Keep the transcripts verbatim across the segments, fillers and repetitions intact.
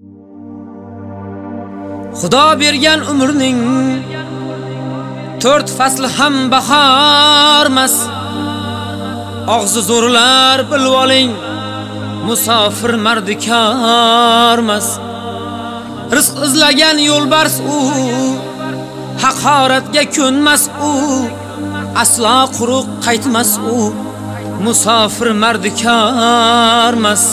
Xudo bergan umrning to'rt fasli ham bahormas. Og'zi zo'rlar bilib oling, musofir mardikormas. Rizq izlagan yo'lbars u, haqoratga ko'nmas u, aslo quruq qaytmas u, musofir mardikormas.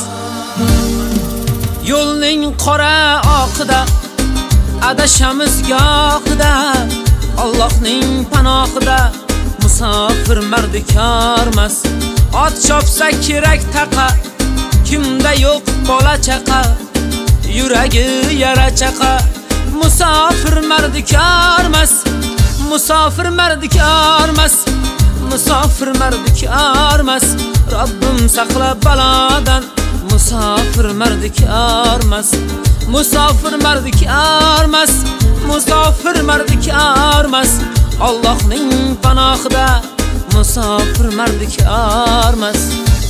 Yo'lning qora oqida adashamiz gohida, Allohning panohida musofir mardikormas. Ot chopsa kerak taqa, kimda yo'q bola chaqa, yuragi yara chaqa, musofir mardikormas. Musofir mardikormas, musofir mardikormas. Robbim saqla balodan, musofir mardikormas. Musofir mardikormas, musofir mardikormas. Allohning panohida musofir mardikormas.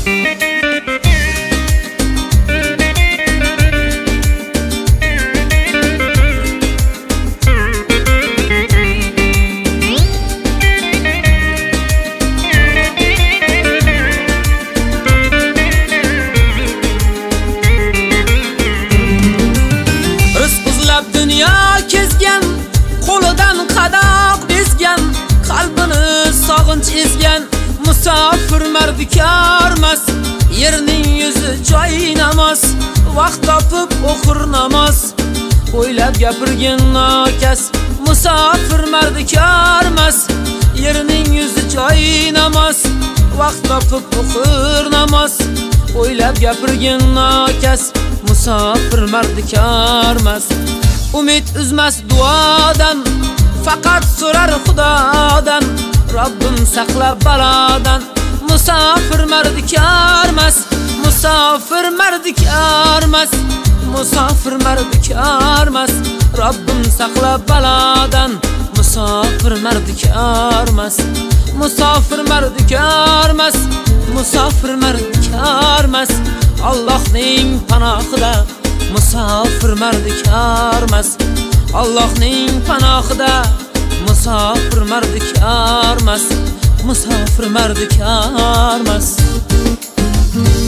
Dünya kezgan, qo'lidan qadoq bezgan, qalbini sog'inch ezgan, musofir mardikormas. Yerning yuzi joy namoz, vaqt topib o'qir namoz, o'ylab gapirgin nokas, musofir mardikormas. Yerning yuzi joy namoz, vaqt topib o'qir namoz, o'ylab gapirgin nokas, musofir mardikormas. Umid uzmas duodan, faqat so'rar Xudodan, Robbim saqla balodan, musofir mardikormas. Musofir mardikormas, musofir mardikormas. Robbim saqla balodan, musofir mardikormas. Musofir mardikormas, musofir mardikormas. Allohning panohida musofir mardikormas. Allohning panohida musofir mardikormas. Musofir mardikormas.